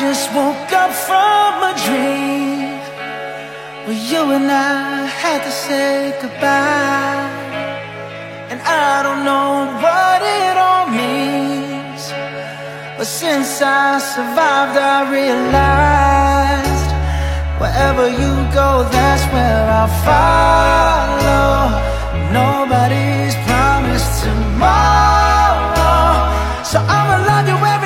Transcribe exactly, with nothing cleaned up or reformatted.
just woke up from a dream where you and I had to say goodbye. And I don't know what it all means, but since I survived I realized wherever you go, that's where I'll follow. Nobody's promised tomorrow, so I'ma love you every